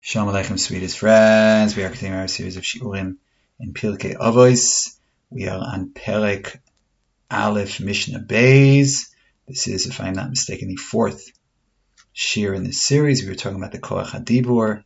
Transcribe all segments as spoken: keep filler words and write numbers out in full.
Shalom Aleichem, sweetest friends. We are continuing our series of Shiurim in Pirkei Avos. We are on Perek Aleph Mishnah Beis. This is, if I'm not mistaken, the fourth shir in this series. We were talking about the Koach HaDibur,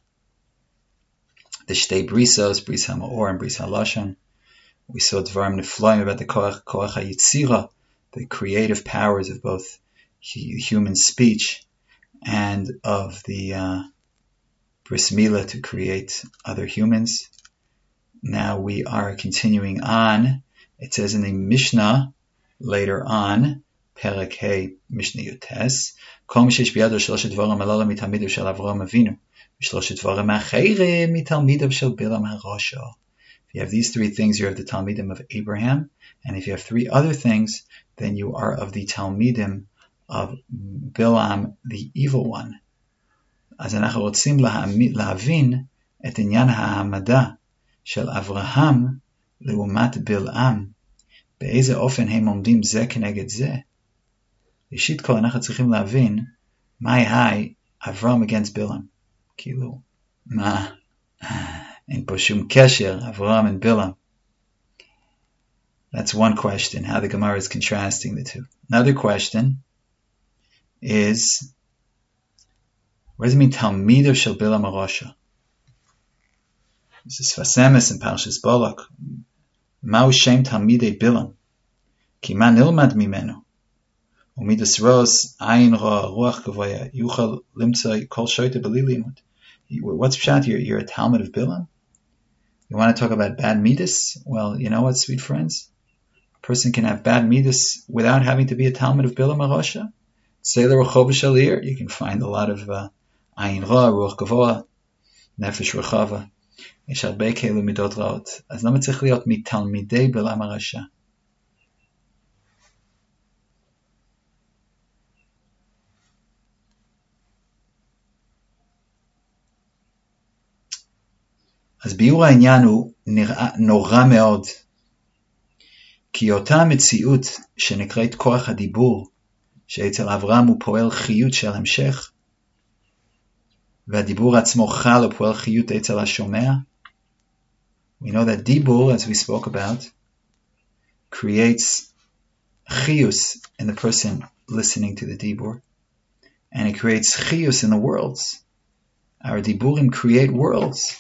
the Shtei Brisos, Bris HaMaor and Bris HaLashon. We saw Dvarim Nefloim about the Koach, Koach HaYitzira, the creative powers of both human speech and of the uh, Bris Milah to create other humans. Now we are continuing on. It says in the Mishnah later on, Perek Hey Mishnah Yotes, Kol mishesh biyado shloshet dvarim alala mitalmidav shel Avraham Avinu, v'shloshet dvarim acherim mitalmidav shel Bilam HaRasha. If you have these three things, you have the Talmidim of Abraham, and if you have three other things, then you are of the Talmidim of Bilam, the evil one. אז אנחנו רוצים להבין את עניין העמדה של אברהם לעומת בלעם, באיזה אופן הם עומדים זה כנגד זה. ראשית כל אנחנו צריכים להבין מה היה אברהם against בלעם. כאילו, מה? אין פה שום קשר, אברהם and בלעם. That's one question, how the Gemara is contrasting the two. Another question is, what does it mean, Talmidav shel Bilam HaRasha? This is Fasemis in Parshas Balak. Ma'u shem Talmidei Bilam? Ki ma nilmad mimenu? Umidas ros, ayin ra, ruach gavoya, yuchal limtzai, kol shoyte b'li limud. What's pshat? You're, you're a Talmud of Bilam? You want to talk about bad midas? Well, you know what, sweet friends? A person can have bad midas without having to be a Talmud of Bilam HaRasha. Seler Rechov Shalir, you can find a lot of uh, Ayin Ra, Ruach Gavoa, Nefesh Rechava. יש הרבה כאלו מידות רעות. אז למה צריך להיות מתלמידי בלעם הרשע? אז ביאור העניין הוא נורא מאוד. כי אותה מציאות שנקראת כוח הדיבור, שאצל אברהם הוא פועל חיות של המשך, והדיבור עצמו חל ופועל חיות אצל השומע. We know that dibur, as we spoke about, creates chiyus in the person listening to the dibur, and it creates chiyus in the worlds. Our diburim create worlds.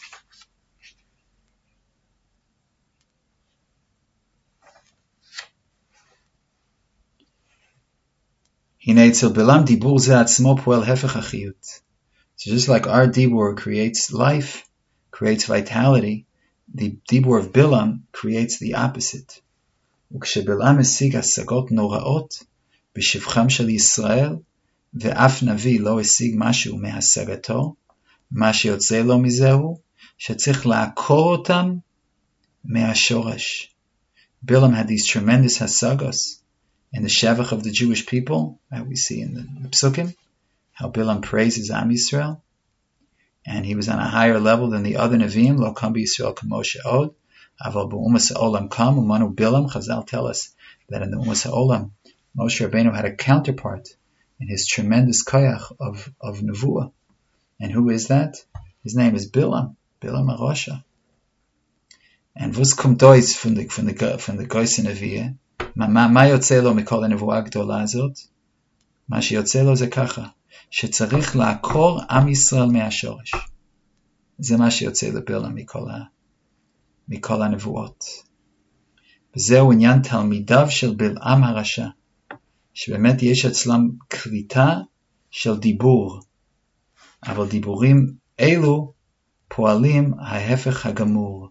הנה אצל בלעם דיבור זה עצמו פועל הפך החיות. So just like our dibur creates life, creates vitality, the dibur of Bilam creates the opposite. וכשבלעם השיג השגות נוראות בשבחם של ישראל, ואף נביא לא השיג משהו מהשגתו, מה שיוצא לו מזהו, שצריך לעקור אותם מהשורש. Bilam had these tremendous hasagos in the Shevach of the Jewish people, that we see in the, the Psukim, how Bilam praises Am Yisrael, and he was on a higher level than the other Nevi'im, Lo Kam B'Yisrael K'Moshe Od, Aval B'Umas HaOlam Kam, Umanu Bilam. Chazal tell us that in the Umas HaOlam, Moshe Rabbeinu had a counterpart in his tremendous koyach of, of Nevuah. And who is that? His name is Bilam, Bilam HaRasha. And vus kommt ois von the, von the, von the Goyse Nevi'ah, מה יוצא לו מכל הנבואה הגדולה הזאת? מה שיוצא לו זה ככה, שצריך לעקור עם ישראל מהשורש. זה מה שיוצא לבלעם מכל, מכל הנבואות. וזהו עניין תלמידיו של בלעם הרשע, שבאמת יש אצלם קליטה של דיבור, אבל דיבורים אלו פועלים ההפך הגמור.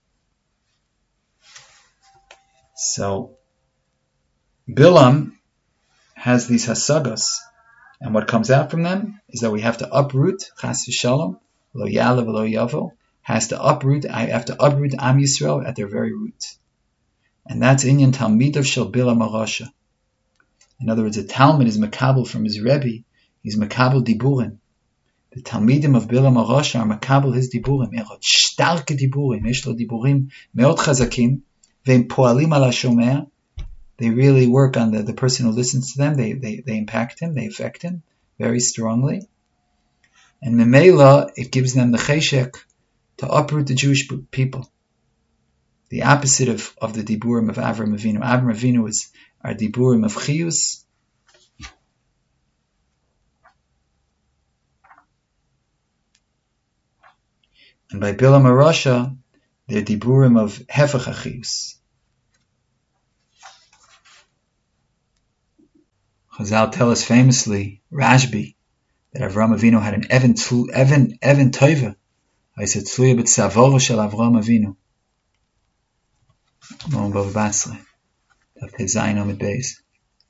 So, Bilam has these hasagos, and what comes out from them is that we have to uproot, chas v'shalom, lo ya'alav lo yavo, has to uproot, I have to uproot Am Yisrael at their very roots. And that's inyan Talmidav shel Bilam HaRasha. In other words, a Talmud is makabel from his Rebbe, he's makabel diburim. The Talmidim of Bilam HaRasha are makabel his diburim, erot shtarke diburim, yesh lo diburim meot chazakim, ve'im poalim ala shomea. They really work on the, the person who listens to them. They, they they impact him. They affect him very strongly. And Memela, it gives them the cheshek to uproot the Jewish people. The opposite of, of the diburim of Avram Avinu. Avram Avinu is our diburim of chiyus. And by Bilam Arasha, they're diburim of hefech achiyus. Chazal tell us famously, Rashbi, that Avram Avinu had an Evan Evan Evan Tova. I said Tluya b'tzavoro shel Avram Avinu. Mon Bava Batzle. Daf Tezayin Amid Beis.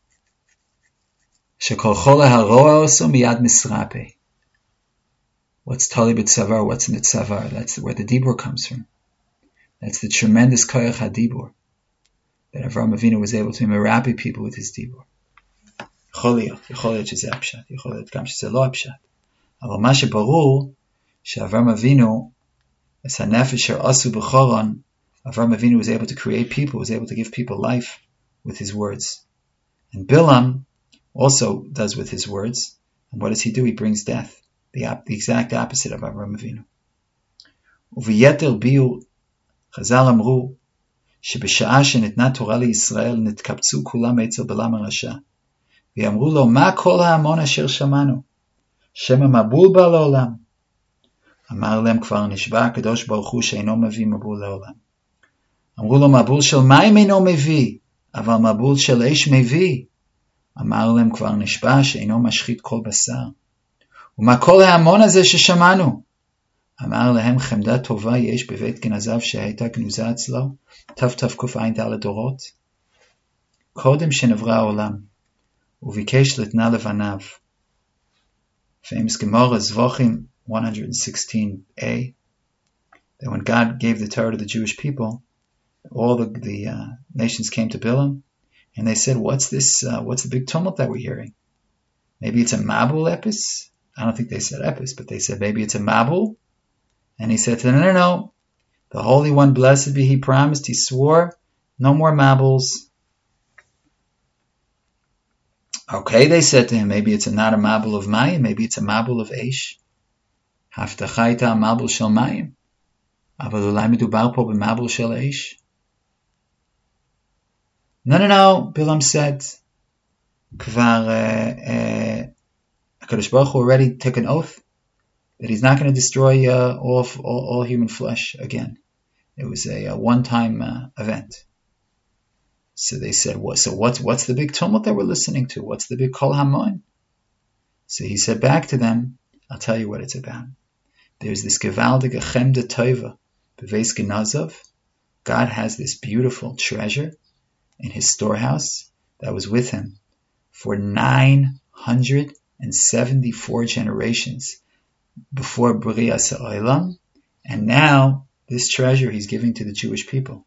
Shekol chola haroa oso miyad misrape. What's Tali b'tzavar? What's in the tzavar? That's where the dibur comes from. That's the tremendous koyach hadibur that Avram Avinu was able to merape people with his dibur. יכול להיות, יכול להיות שזה הפשט, יכול להיות גם שזה לא הפשט. אבל מה שברור, שאברהם אבינו, as הנפש אשר עשו בחורון, Avram Avinu was able to create people, was able to give people life with his words. And Bilam also does with his words. And what does he do? He brings death, the, the exact opposite of Avram Avinu. וביתר ביור, חז"ל אמרו, שבשעה שניתנה תורה לישראל, נתקבצו כולם אצל בלם הרשע. ואמרו לו, מה כל ההמון אשר שמענו? שמא מבול בא לעולם. אמר להם, כבר נשבע הקדוש ברוך הוא שאינו מביא מבול לעולם. אמרו לו, מבול של מים אינו מביא, אבל מבול של אש מביא. אמר להם, כבר נשבע שאינו משחית כל בשר. ומה כל ההמון הזה ששמענו? אמר להם, חמדה טובה יש בבית גנזיו שהייתה גנוזה אצלו, תתקע"ד דורות. קודם שנברא העולם. וביקש לתנה לבניו. Famous Gemara, Zvachim one sixteen a, that when God gave the Torah to the Jewish people, all the, the uh, nations came to Bilam, and they said, what's this, uh, what's the big tumult that we're hearing? Maybe it's a Mabul epis? I don't think they said epis, but they said maybe it's a Mabul. And he said to them, no, no, no. The Holy One, blessed be He, promised, He swore, no more Mabuls. Okay, they said to him, maybe it's a, not a mabul of mayim, maybe it's a mabul of eish. Haftacha ita mabul shel mayim. Aval ulai medubar po b'mabul shel eish. No, no, no, Bilam said, Kvar, uh, uh, HaKadosh Baruch Hu already took an oath that He's not going to destroy uh, all, all, all human flesh again. It was a, a one-time uh, event. So they said, what, so what's, what's the big tumult that we're listening to? What's the big kol hamon? So he said back to them, I'll tell you what it's about. There's this gevaldige chemda tova, beveis genazov. God has this beautiful treasure in His storehouse that was with Him for nine hundred seventy-four generations before B'riyas Ha'olam. And now, this treasure He's giving to the Jewish people.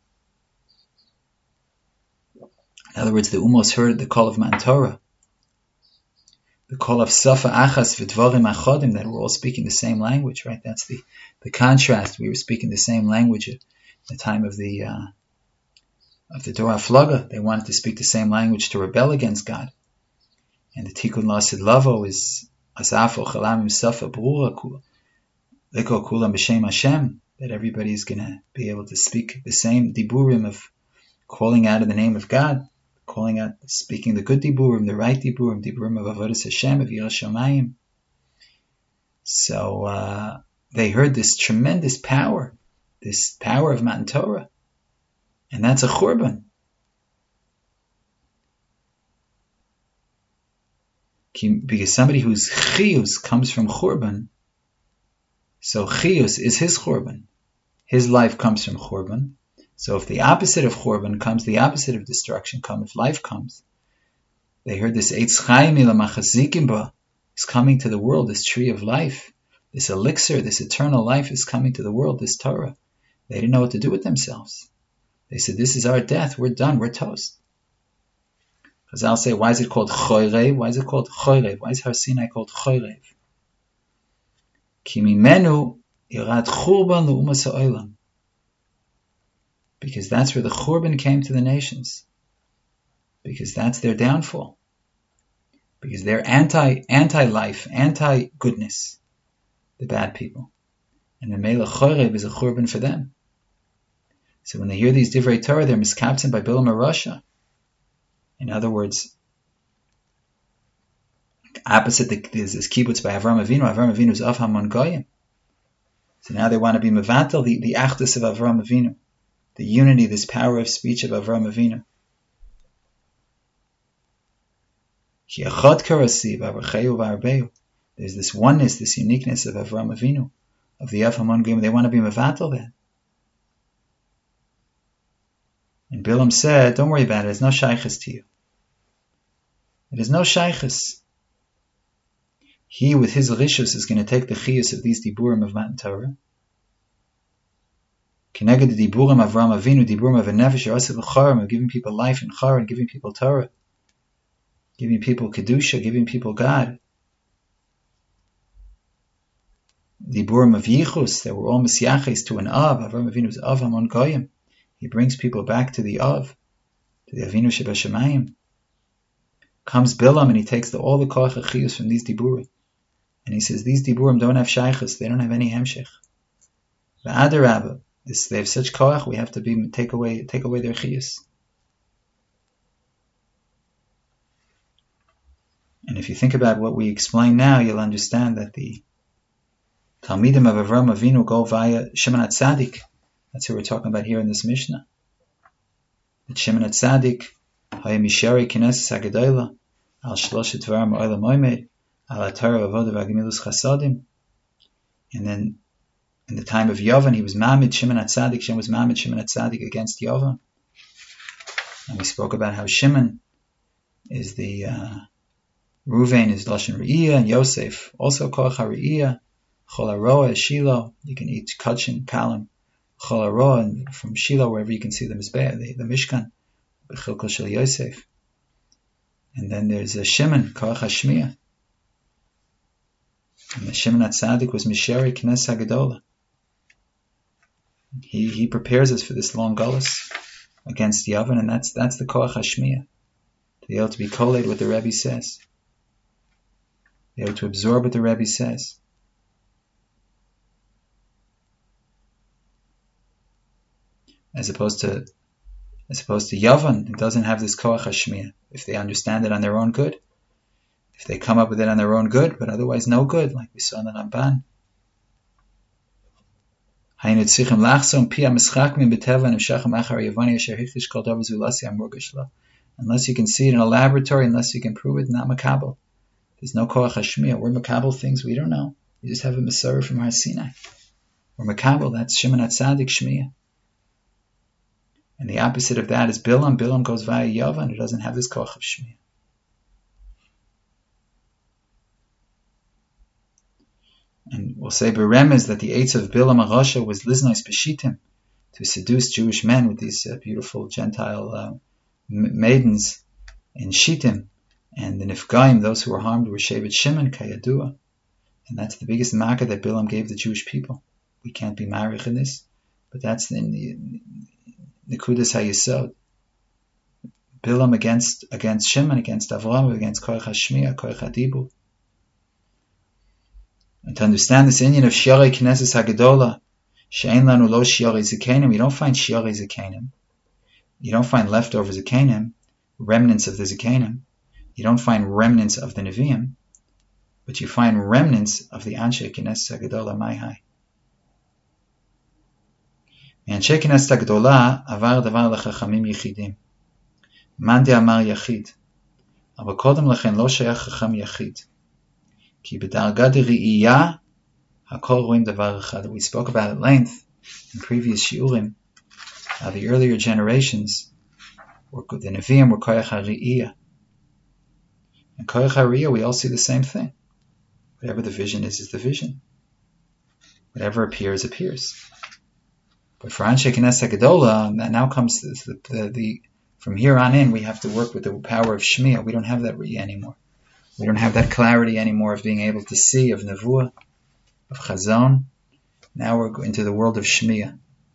In other words, the Umos heard the call of Matan Torah, the call of Safa Achas V'Dvarim Achodim, that we're all speaking the same language, right? That's the, the contrast. We were speaking the same language at the time of the uh, of the Dor HaFlaga. They wanted to speak the same language to rebel against God. And the Tikkun Lasid Lavo is Asafo Chalamim Safa Brura Leko Kulam B'Shem Hashem, that everybody is going to be able to speak the same diburim of calling out in the name of God, calling out, speaking the good diburim, the right diburim, diburim of Avodas Hashem, of Yiras Shamayim. So uh, they heard this tremendous power, this power of Matan Torah, and that's a churban. Because somebody whose chiyus comes from churban, so chiyus is his churban. His life comes from churban. So if the opposite of churban comes, the opposite of destruction comes, if life comes, they heard this Eitz Chaim ila machazikim ba is coming to the world, this tree of life, this elixir, this eternal life is coming to the world, this Torah. They didn't know what to do with themselves. They said, this is our death, we're done, we're toast. Chazal say, why is it called Choyrev? Why is it called Choyrev? Why is Har Sinai called Choyrev? Ki mimenu irat churban l'umas ha'olam. Because that's where the churban came to the nations. Because that's their downfall. Because they're anti, anti-life, anti-goodness. the bad people. And the Melech Chorev is a churban for them. So when they hear these divrei Torah, they're miskapten by Bilam HaRasha. In other words, opposite the, there's this kibbutz by Avram Avinu. Avram Avinu is of Hamon Goyim. So now they want to be mevatel the, the achdus of Avram Avinu, the unity, this power of speech of Avram Avinu. There's this oneness, this uniqueness of Avram Avinu, of the Av Hamon Goyim. They want to be mevatel that. And Bilam said, don't worry about it, there's no shaykhis to you. It is no shaykhis. He, with his rishus, is going to take the chiyus of these diburim of Matan Torah. Keneged the diburim of Avram Avinu, diburim of a nefesh, yosef v'chorim, of giving people life in chor, and giving people Torah, giving people kedusha, giving people God. Diburim of yichus, they were all misyaches to an av. Avram Avinu was av Hamon Goyim. He brings people back to the Av, to the Avinu Shebashamayim. Comes Bilam and he takes the, all the koach achiyus from these diburim. And he says, these diburim don't have shaykhus, they don't have any hemshech. The Adarabba, this, they have such koach, we have to be take away take away their chiyus. And if you think about what we explain now, you'll understand that the Talmidim of Avram Avinu go via Shimon HaTzadik. That's who we're talking about here in this Mishnah. That Shimon HaTzadik, Haya Mishari Knesses HaGedola, Al Shloshet Dvarim Olam Oimed, Al Atar Avodah V'Gemilus Chasadim. And then, in the time of Yovan, he was Mamid Shimon HaTzadik. Shimon was Mamid Shimon HaTzadik against Yovan. And we spoke about how Shimon is the uh, Ruvain is Lashon Re'iyah, and Yosef also Koach HaRe'iyah, Chol HaRoah is Shiloh. You can eat Kachin, Kalim. Chol HaRoah, and from Shiloh, wherever you can see the Mizbeah, the, the Mishkan, B'chilko Shel Yosef. And then there's a Shimon, Koach HaShmiya. And the Shimon HaTzadik was Mishari Knes HaGedola. He he prepares us for this long gullus against Yavan, and that's that's the Koach HaShmiya. To be able to be collate what the Rebbe says. Be able to absorb what the Rebbe says. As opposed to, as opposed to Yavan, it doesn't have this Koach HaShmiya. If they understand it on their own good, if they come up with it on their own good, but otherwise no good, like we saw in the Ramban. Unless you can see it in a laboratory, unless you can prove it, not makabel. There's no Koach HaShmiya. We're makabel things we don't know. We just have a Masorah from Har Sinai. We're makabel, that's Shimon HaTzadik Shmiya. And the opposite of that is Bilam. Bilam goes via Yavan. It doesn't have this koach of Shmiya. And we'll say Beremez that the eights of Bilam HaRasha was Liznos Beshitim, to seduce Jewish men with these uh, beautiful Gentile uh, maidens in Shittim. And the Nifgaim, those who were harmed, were Shevet Shimon, Kayadua. And that's the biggest makkah that Bilam gave the Jewish people. We can't be marich in this, but that's in the Nekudas HaYesod. Bilam against against Shimon, against Avram, against Koach HaShmiya, Koach HaDibur. And to understand this Indian of Shiarei Knesses HaGedola, She'en lanu lo Shiarei Zekanim, you don't find Shiarei Zekanim. You don't find leftover Zekanim, remnants of the Zekanim. You don't find remnants of the Nevi'im, but you find remnants of the Anshe Knesses HaGedola Maihai. מאנשי כנסת הגדולה עבר דבר לחכמים יחידים. מאן דאמר יחיד. אבל קודם לכן לא שייך חכם יחיד. כי בדרגה דראייה, הכל רואים דבר אחד. We spoke about at length in previous shiurim how the earlier generations, were, the Nevi'im were koyach ha're'iyah. And koyach ha're'iyah, we all see the same thing. Whatever the vision is, is the vision. Whatever appears, appears. But for Anshe Knesset HaGedola, now comes the, the, the, from here on in, we have to work with the power of Shmiya. We don't have that Re'iyah anymore. We don't have that clarity anymore of being able to see, of Nevuah, of Chazon. Now we're into the world of Shmiya.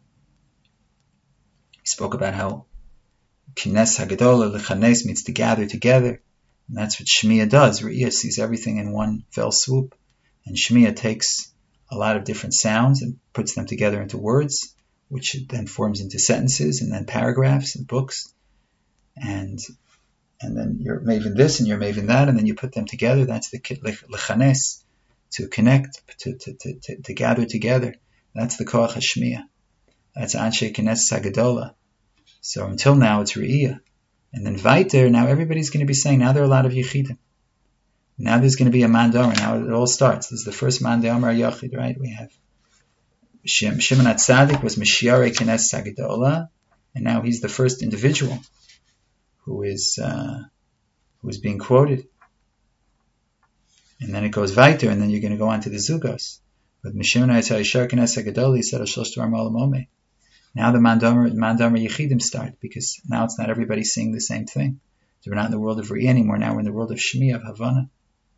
We spoke about how Knesset HaGedola, Lechanes, means to gather together. And that's what Shmiya does. Re'iyah sees everything in one fell swoop. And Shmiya takes a lot of different sounds and puts them together into words, which then forms into sentences and then paragraphs and books. And and then you're maven this and you're maven that, and then you put them together. That's the lechanes, to connect, to, to, to, to, to gather together. That's the koach hashmiya. That's anshe knesses hagadola. So until now it's re'iyah. And then weiter, now everybody's going to be saying, now there are a lot of yechidim. Now there's going to be a man d'amar. Now it all starts. This is the first man d'amar yachid, right? We have Shimon HaTzadik was Mashiach Knesses Hagadola, and now he's the first individual who is uh, who is being quoted. And then it goes weiter, and then you're going to go on to the Zugos. But Shimon HaTzadik Knesses Hagadola, he said, Shlosh Dvarim Olam. Now the man d'amar Yechidim start, because now it's not everybody saying the same thing. So we're not in the world of Re'iyah anymore. Now we're in the world of Shmi, of Havana.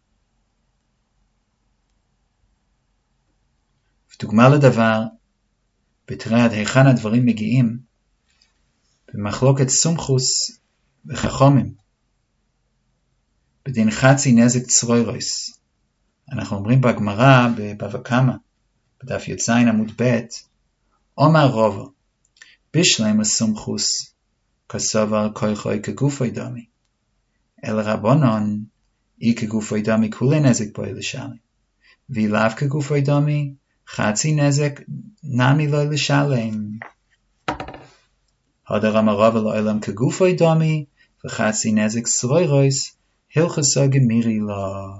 דוגמה לדבר, בתראה עד היכן הדברים מגיעים, במחלוקת סומכוס וחכמים, בדין חצי נזק צרוירויס. אנחנו אומרים בגמרא, בבבא קמא, בדף י"ז עמוד ב', אומר רובו, בשלם הסומכוס, כסובר כויכוי כגופוי דמי, אלא רבונון, אי כגופוי דמי כולי נזק בוי לשלם, ואילאו כגופוי דמי, חצי נזק נמי לא לשלם. הדר אמר רבא לעולם כגופוי דמי, וחצי נזק סרוירויס, הלכסו גמירי לו.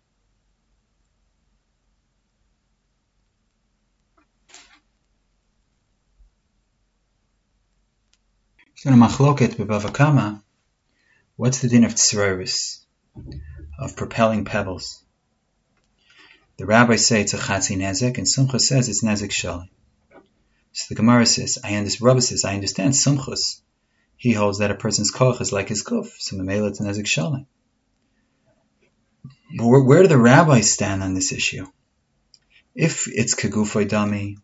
יש לנו מחלוקת בבבא קמא, what's the din of tzroiris, of propelling pebbles? The rabbis say it's a chatzi nezek, and Sumchus says it's nezek shalim. So the Gemara says, I understand, Rabbi says, I understand Sumchus. He holds that a person's koch is like his kuf, so memela it's nezek shalim. But where, where do the rabbis stand on this issue? If it's kegufoi dami,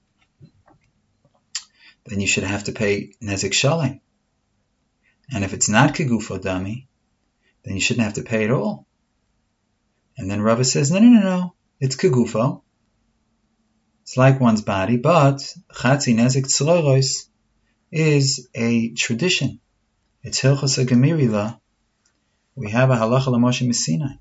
then you should have to pay nezek shalim. And if it's not kegufoi dami, then you shouldn't have to pay at all. And then Rava says, no, no, no, no. It's kegufo. It's like one's body, but chatzi nezek tzroiros is a tradition. It's hilchos hagemiri la. We have a halacha l'Moshe Messinai.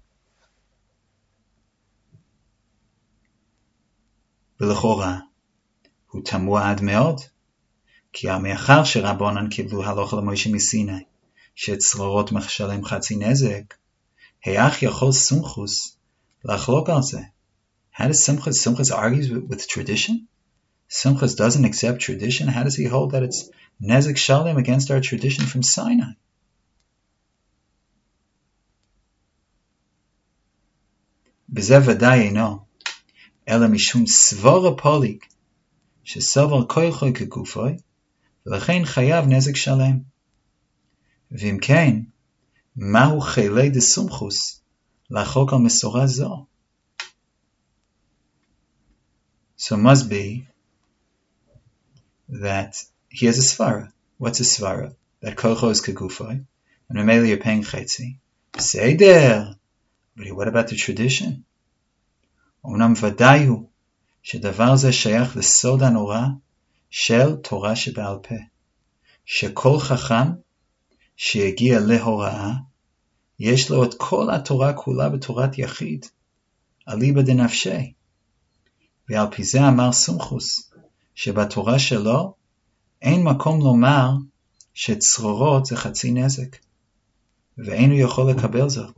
V'lechora hu tamua ad meod, ki ha'me'achar sherabonan kiblu halacha l'Moshe Messinai shetzrorot machshalem chatzi nezek, he'ach yachol sumchus lachlok al zeh. How does Simchas, Simchas argues with, with tradition? Simchas doesn't accept tradition. How does he hold that it's nezek shalim against our tradition from Sinai? B'zeh v'day no, ela mishum svara polig, shesavar koichoi kegufoi, v'lechein chayav nezek shalim. V'im kein, mahu chelei de sumchus lachok al mesora zo. So it must be that he has a svara. What's a svara? That kocho is kegufoi, and Mameli you're paying chetzi. Say there. But what about the tradition? Omnam vadayu shedavar ze shayach l'sod hanora shel Torah shebe'al peh, shekol chacham sheyagia lehora'ah yesh lo et kol haTorah kula b'torat yachid aliba denafshei. ועל פי זה אמר סומכוס, שבתורה שלו אין מקום לומר שצרורות זה חצי נזק, ואין הוא יכול לקבל זאת.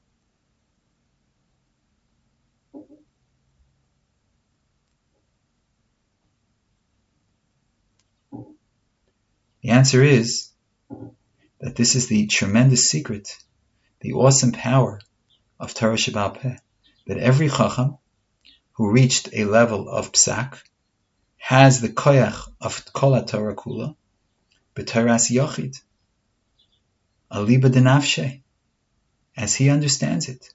The answer is that this is the tremendous secret, the awesome power of Torah Shebe'al Peh, that every chacham who reached a level of psak has the koyach of kol haTorah kula, b'toras yochid, aliba denafshe, as he understands it.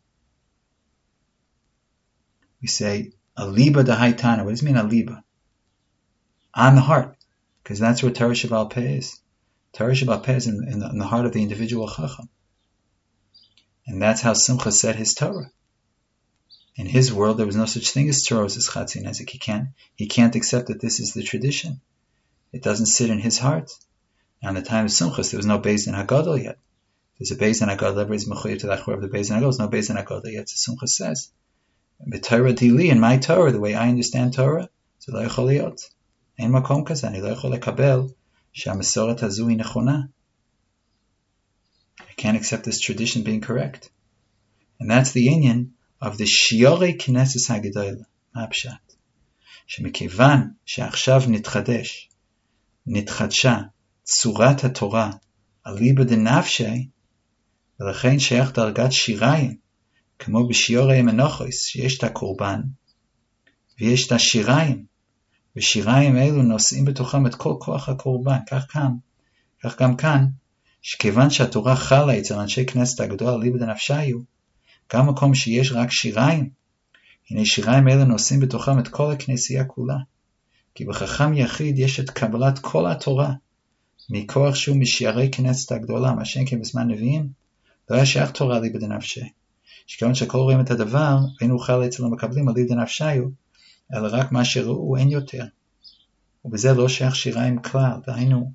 We say aliba dehaitana. What does it mean aliba? On the heart, because that's where Torah Shebe'al Peh is. Torah Shebe'al Peh is in, in, the, in the heart of the individual chacham, and that's how Simcha said his Torah. In his world, there was no such thing as Toros as Chatzi Nezik. He can't, he can't accept that this is the tradition. It doesn't sit in his heart. Now, in the time of Simchas, there was no Beis Din HaGadol yet. There's a Beis Din HaGadol, everybody's mechuyev to the achor of the Beis Din HaGadol. There's no Beis Din HaGadol yet, so Simchas says. The Torah Dili, in my Torah, the way I understand Torah, so lo yachol liyot. Ein makom kazeh, ani lo yachol lekabel she'hamesoret hazu hi nechona. I can't accept this tradition being correct. And that's the inyan of the Shiorei Knesses HaGedolah. Ma pshat? Shemekivan she'achshav nitchadesh, nitchadsha, tzurat HaTorah, aliba denafshei, ולכן שייך דרגת שיריים, כמו בשיעורי מנוחוס, שיש את הקורבן, ויש את השיריים, ושיריים אלו נושאים בתוכם את כל כוח הקורבן. כך כאן, כך גם כאן, שכיוון שהתורה חלה אצל אנשי כנסת הגדולה ליבא דנפשיו, גם מקום שיש רק שיריים, הנה שיריים אלו נושאים בתוכם את כל הכנסייה כולה. כי בחכם יחיד יש את קבלת כל התורה, מכוח שהוא משיערי כנסת הגדולה, מה שאין כן בזמן נביאים, לא היה שייך תורה ליבא דנפשי. שכיוון שכל רואים את הדבר, ואין אוכל אצל המקבלים על ליבא דנפשיו, אלא רק מה שראו אין יותר. ובזה לא שייך שיריים כלל, דהיינו.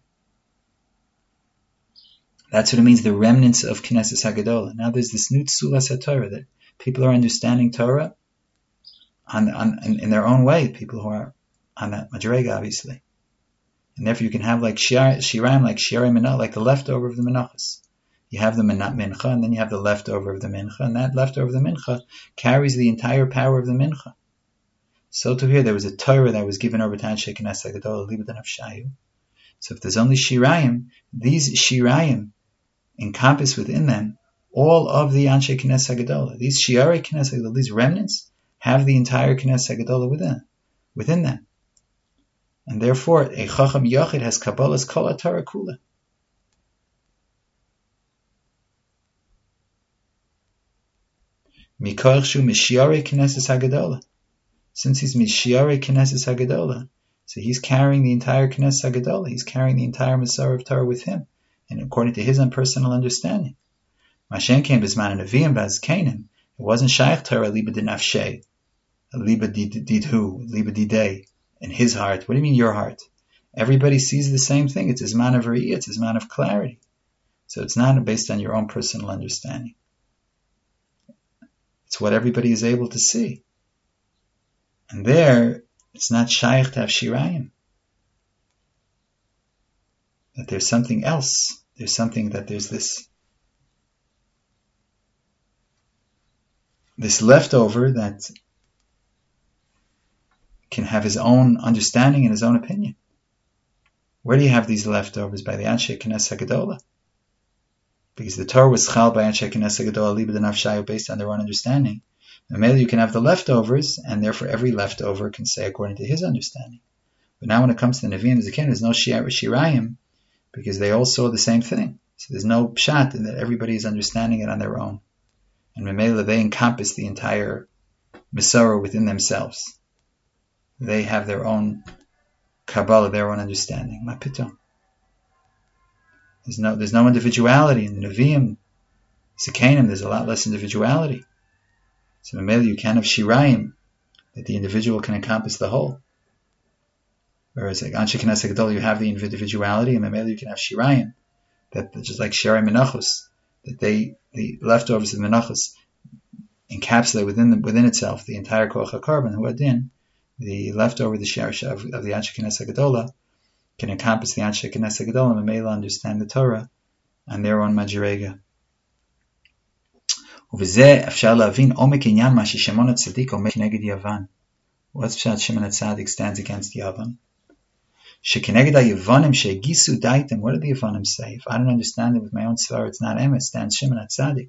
That's what it means, the remnants of Knesset HaGedolah. Now there's this new Tzuras HaTorah, that people are understanding Torah on, on, in, in their own way, people who are on that Madrega, obviously. And therefore you can have like shir, Shiraim, like Shirei Minah, like the leftover of the Menachos. You have the Mincha, and then you have the leftover of the Mincha, and that leftover of the Mincha carries the entire power of the Mincha. So to here, there was a Torah that was given over to Anshe Knesset HaGedolah, Liba D'Nafshayu. So if there's only Shirayim, these Shirayim encompass within them all of the Anshe Knesset HaGedolah. These Shiarei Knesset HaGedolah, these remnants, have the entire Knesset HaGedolah within, within them. And therefore, a Chacham Yachid has Kabbalah's Kol HaTorah Kula. Mikoach shu Mishiarei Knesset HaGedolah. Since he's Mishiarei Knesset HaGedolah, so he's carrying the entire Knesset HaGedolah, he's carrying the entire Masorah of Torah with him, and according to his own personal understanding. Mashen came Bisman Nevi'im Baz Canaan, it wasn't Shaykh Torah Liba D'Nafshei, Liba Didhu, Liba Didei, in his heart. What do you mean your heart? Everybody sees the same thing. It's his man of Riyah, it's his man of clarity. So it's not based on your own personal understanding. It's what everybody is able to see. And there, it's not shaykh to have shirayim. That there's something else. There's something that there's this this leftover that can have his own understanding and his own opinion. Where do you have these leftovers? By the Anshe Knesset HaGedolah. Because the Torah was chal by Anshe Knesset HaGedolah Liba D'Nafshayu based on their own understanding. And maybe you can have the leftovers, and therefore every leftover can say according to his understanding. But now when it comes to the Nevi'im, there's no Shirayim, because they all saw the same thing. So there's no pshat in that everybody is understanding it on their own. And Memela, they encompass the entire Masorah within themselves. They have their own Kabbalah, their own understanding. Ma pitom. There's no, there's no individuality in the Nevi'im. Zekanim, there's a lot less individuality. So Memela, you can have Shirayim, that the individual can encompass the whole. Whereas like Anshe Knesset HaGedolah, you have the individuality, and Memela, you can have Shirayim, that just like Shirei Menachos, that they, the leftovers of the Menachos, encapsulate within the, within itself the entire Koach HaKarban, Huadin, the leftover, the Shir of, of the Anshe Knesset HaGedolah, can encompass the Anshe Knesset HaGedolah, and Memela understand the Torah and their own Majirega. ובזה אפשר להבין עומק עניין מה ששמעון הצדיק עומד כנגד יוון. What's pshat Shimon HaTzadik stands against Yavan? שכנגד היוונים שהגיסו דייתם, what did the Yevonim say? If I don't understand it with my own svar, it's not emes, stands Shimon HaTzadik.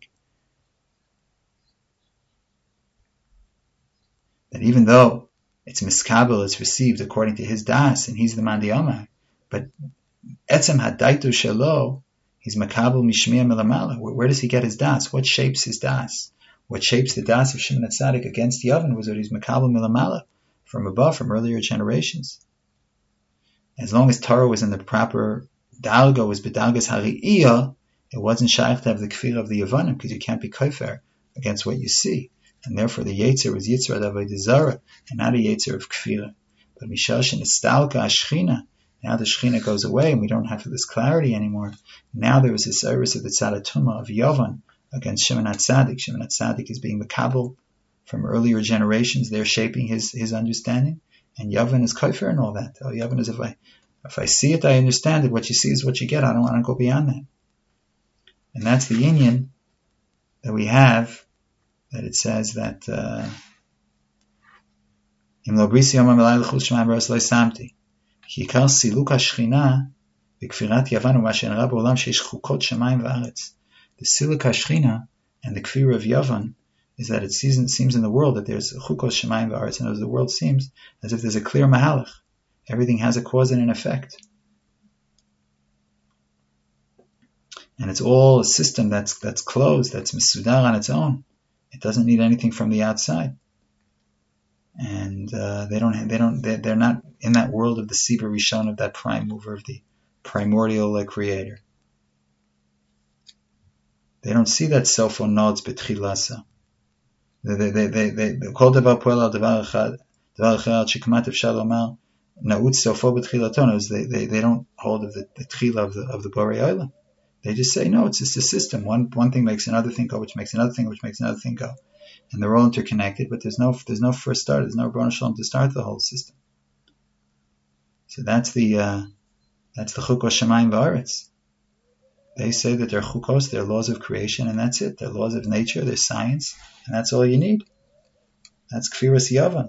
That even though it's miskabel, it's received according to his das, and he's the man diyamah, but etzem hadaitu shelo, he's makabel mishmiya milamala. Where, where does he get his das? What shapes his das? What shapes the das of Shimon HaTzadik against Yavan was that he's makabel milamala, from above, from earlier generations. As long as Torah was in the proper dalga, was bedalgas hari'iyah, it wasn't shaykh to have the kfir of the Yevonim, because you can't be kaifer against what you see. and therefore the Yetzer was Yitzhak Avodah Zarah, and not a Yetzer of Kfira. But Mishal Shenistalka Ashchina, now the Shechina goes away, and we don't have this clarity anymore. Now there was this service of the Tzadatuma of Yavan against Shimon HaTzadik. Shimon HaTzadik is being Makabel from earlier generations. They're shaping his, his understanding, and Yavan is Kaifer and all that. Oh, Yavan is if I if I see it, I understand it. What you see is what you get. I don't want to go beyond that. And that's the union that we have, that it says that Im lo brisi yom ha'melay l'chul shemaim b'aretz lo samti ki yikar siluk hashchina v'kfirat Yavan u'ma she'nara ba'olam sheish chukot shemaim v'aretz. The siluk hashchina and the kfir of Yavan is that it seems, it seems in the world that there's chukot shemaim v'aretz, and as the world seems as if there's a clear mahalach. Everything has a cause and an effect. And it's all a system that's that's closed, that's misudar on its own. It doesn't need anything from the outside. And uh, they don't have, they don't they're, they're not in that world of the Siba Rishon, of that prime mover, of the primordial uh, creator. They don't see that sofo nods betchilasa. They they they they they kol davar poel al davar echad davar echad shekmat efshar lomar naut sofo betchilaton. They they they don't hold of the, the tchila of the of the Borei Olam. They just say no, it's just a system. One one thing makes another thing go, which makes another thing, which makes another thing go, and they're all interconnected. But there's no there's no first start. There's no Rebbeinu Shalom to start the whole system. So that's the uh, that's the chukos shemayim v'aretz. They say that they're chukos, they're laws of creation, and that's it. They're laws of nature, they're science, and that's all you need. That's kfiras Yavan.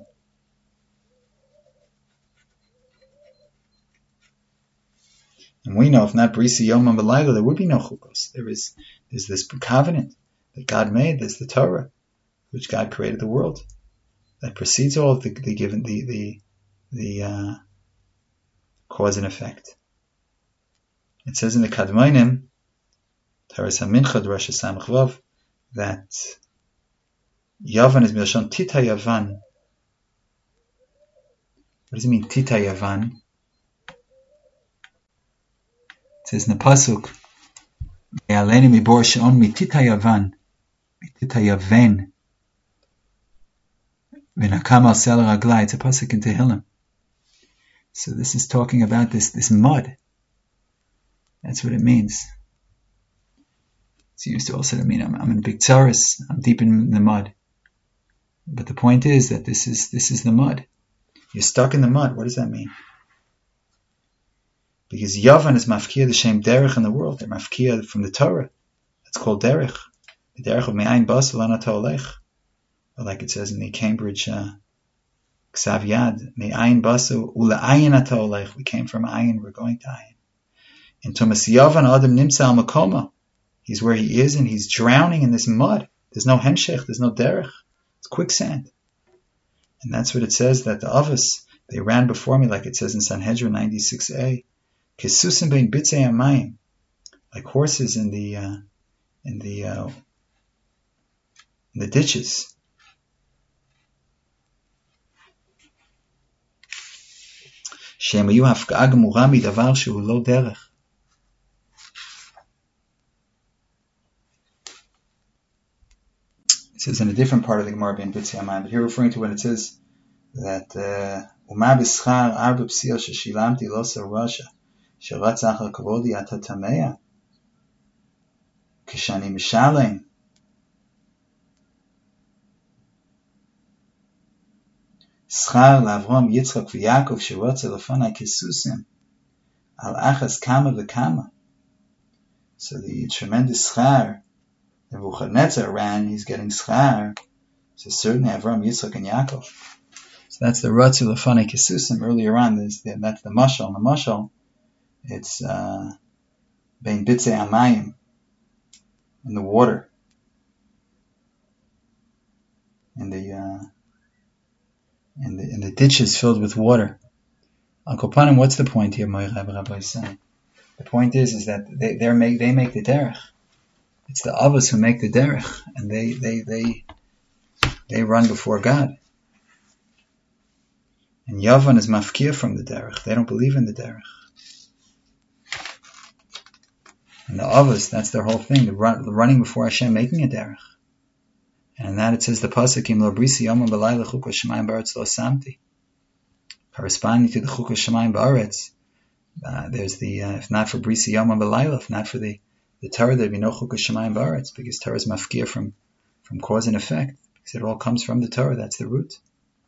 And we know if not Brisi Yom HaMelayla, there would be no chukos. There is there's this covenant that God made. There's the Torah, which God created the world, that precedes all of the, the given the the the uh, cause and effect. It says in the Kadmonim, Taras HaMincha Rosh Samach Vav, that Yavan is Milshon Tita Yavan. What does it mean, Tita Yavan? It says in the pasuk, "Me'aleni mibor she'on mitita Yavan, mitita Yaven, v'nakam al sel raglai." It's a pasuk in Tehillim. So this is talking about this this mud. That's what it means. It's used to also to mean I'm, I'm in big tzaris, I'm deep in the mud. But the point is that this is this is the mud. You're stuck in the mud. What does that mean? Because Yavan is mafkia the shem derech in the world. They're mafkia from the Torah. It's called derech. The derech of me'ayin bas v'lanata olech. Or like it says in the Cambridge uh, Ksav Yad, me'ayin basu ula'ayin ata olech. We came from ayin, we're going to ayin. In Thomas Yavan Adam nimsa al makoma. He's where he is, and he's drowning in this mud. There's no hemshech, there's no derech. It's quicksand. And that's what it says, that the Avos, they ran before me, like it says in Sanhedrin ninety-six a. Kesusim bein bitzei amayim, like horses in the uh, in the uh, in the ditches. Shem hayu hafka'a gemura midavar shehu lo derech. It says in a different part of the Gemara bein bitzei amayim, but here referring to when it says that Uma b'schar arba p'siyah sheshilamti lo sarasha. שרץ אחר כבודי אתה תמה כשאני משלם שכר לאברהם יצחק ויעקב שרוצה לפני כסוסים על אחס כמה וכמה. So the tremendous schar Nebuchadnezzar ran, he's getting schar. So certainly Avram, Yitzchak, and Yaakov. So that's the Ratzu Lefane Kesusim. Earlier on, that's the, that's the mashal. The mashal, it's uh, bein bitzei amayim, in the water, in the uh, in the in the ditches filled with water. Uncle Panim, what's the point here, my Rabbi is saying? The point is, is that they they make they make the derech. It's the avos who make the derech, and they they they they run before God. And Yavan is mafkir from the derech. They don't believe in the derech. And the avos, that's their whole thing, the, run, the running before Hashem, making a derech. And in that it says the pasuk Im lo brisi yomam v'layla chukos shemayim ba'aretz lo samti. Corresponding to the chukos shemayim ba'aretz, uh, there's the uh, if not for brisi yomam v'layla, if not for the the Torah, there'd be no chukos shemayim ba'aretz, because Torah is mafkir from from cause and effect, because it all comes from the Torah. That's the root.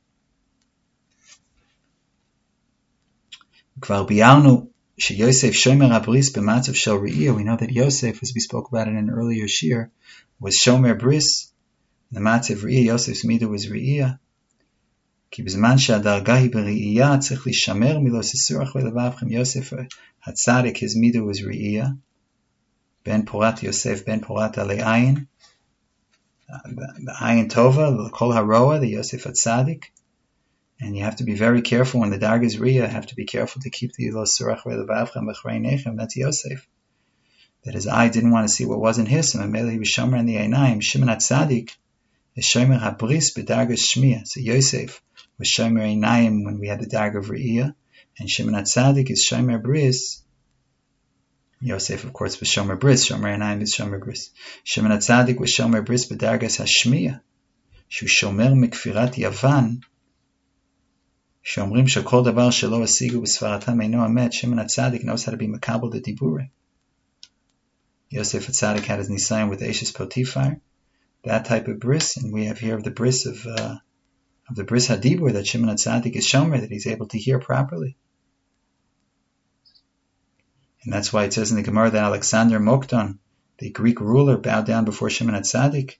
Kvar bialnu sheYosef shomer habris b'matzav shel re'iyah. We know that Yosef, as we spoke about in an earlier shir, was shomer bris. The matzav re'iyah, Yosef's midah was re'iyah. Ki b'zman she'adarga hi b're'iyah tzich lishamer milo sisurach ve'levavchem. Yosef hatzadik, his midah was re'iyah. Ben porat Yosef, ben porat alei ayin. The ayin tova, kol haroa, the Yosef hatzadik. And you have to be very careful when the darg is re'iyah. You have to be careful to keep the lo surach ve'levavchem b'chrei nechem. That's Yosef. That his eye didn't want to see what wasn't his. And Mele he was shomer in the einayim. Shimon hatzadik is shomer habris b'dargas shmiya. So Yosef was shomer einayim when we had the darg of re'iyah, and Shimon hatzadik is shomer bris. Yosef, of course, was shomer bris. Shomer einayim is shomer bris. Shimon hatzadik was shomer bris b'dargas hashmiya. Shu shomer mikfirat yavan. Shomrim shekol davar shelo asigu b'sfaratam eino amet. Shimon hatzadik knows how to be makabel the diburim. Yosef hatzadik had his nisayon with Eshes Potifar, that type of bris, and we have here of the bris of uh, of the bris hadibur, that Shimon hatzadik is shomer, that he's able to hear properly. And that's why it says in the Gemara that Alexander Mokdon, the Greek ruler, bowed down before Shimon hatzadik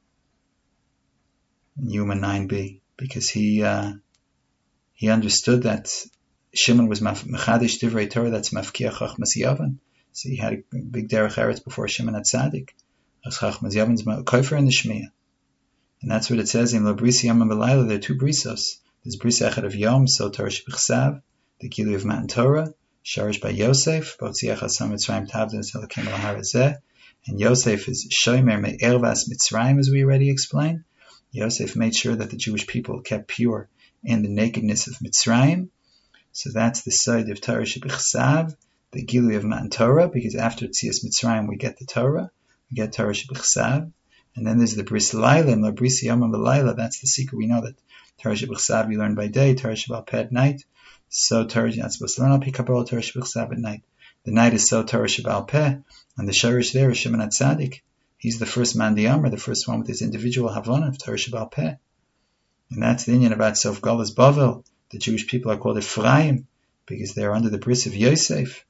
in Yuma nine b, because he uh, he understood that Shimon was mechadish divrei Torah, that's mafkiach chachmas yavan. So he had a big derech eretz before Shimon hatzadik. As chachmas yavan's kofer in the shmiya, and that's what it says in lo brisi yom v'layla. There are two brisos. There's bris echad of yom, so Torah shebechsav, the gilu of Matan Torah, sharish by Yosef, botziach hasam mitzrayim tavdin eselakim lahar hazeh, and Yosef is shomer me'ervas mitzrayim, as we already explained. Yosef made sure that the Jewish people kept pure in the nakedness of Mitzrayim. So that's the side of Torah shebechsav, the Gilui of Matan Torah, because after Tzias Mitzrayim we get the Torah, we get Torah shebechsav, and then there's the Bris Laila, and the Bris Yomam V'Laila. That's the secret. We know that Torah shebechsav you learn by day, Torah shebal peh at night. So Torah you're not supposed to learn al pi kabbalah, Torah shebechsav at night. The night is so Torah shebal peh, and the sharish there is Shimon hatzadik. He's the first man diyamar, the first one with his individual havana of Torah shebal peh, and that's the inyan about Sof Galus Bavel. The Jewish people are called Ephraim because they're under the bris of Yosef.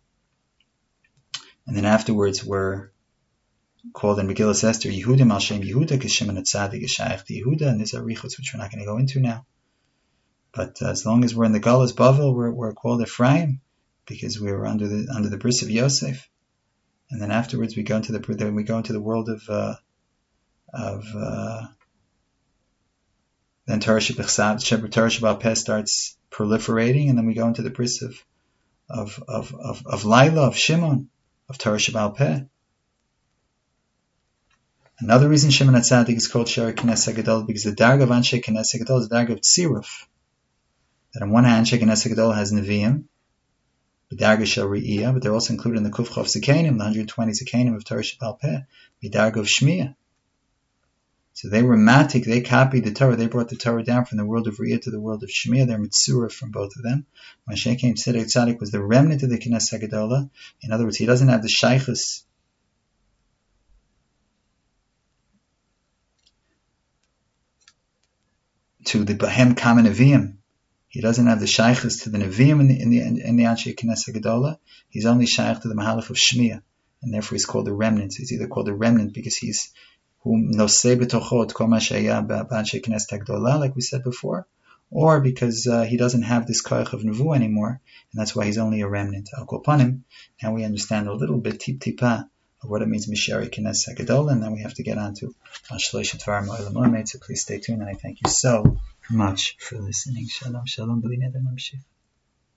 And then afterwards we're called in Megillas Esther Yehudim al Shem Yehuda, because Shimon hatzadik is shaykh to Yehuda, and there's arichos which we're not going to go into now. But uh, as long as we're in the Galus Bavel, we're, we're called Ephraim because we were under the under the bris of Yosef. And then afterwards we go into the then we go into the world of uh, of uh, then Torah shebechsav, Torah shebal peh starts proliferating, and then we go into the bris of of of of, of Laila, of Shimon, of Torah shebal peh. Another reason Shimon hatzadik is called Shari Knesset Gadol, because the darg of Anshe Knesset Gadol is the darg of Tziruf. That on one hand, Anshe Knesset Gadol has Nevi'im, the darg shel Re'iyah, but they're also included in the Kufchav Zekanim, the one hundred twenty Zekanim of Torah shebal peh, the darg of Shmiya. So they were matik, they copied the Torah, they brought the Torah down from the world of Re'iyah to the world of Shmiya. They're mitzurah from both of them. When Shekem Tzedek Tzadik was the remnant of the Knesset Gadola, in other words, he doesn't have the shaychus to the Bahem Kamen Nevi'im. He doesn't have the shaychus to the Nevi'im in the in the in the Anshe Knesset Gadola. He's only shaykh to the Mahalach of Shmiya, and therefore he's called the remnant. He's either called the remnant because he's whom nosei b'tocho et kol ma she'haya b'Anshe Knesset Gadola, like we said before, or because uh, he doesn't have this koach of nevu anymore, and that's why he's only a remnant. Al kol panim, now we understand a little bit tip tipa of what it means Mishari Knesset Gadola, and then we have to get on to Shlosh Dvarim Olam Omed. So please stay tuned, and I thank you so much for listening. Shalom, shalom, b'li neder namshich.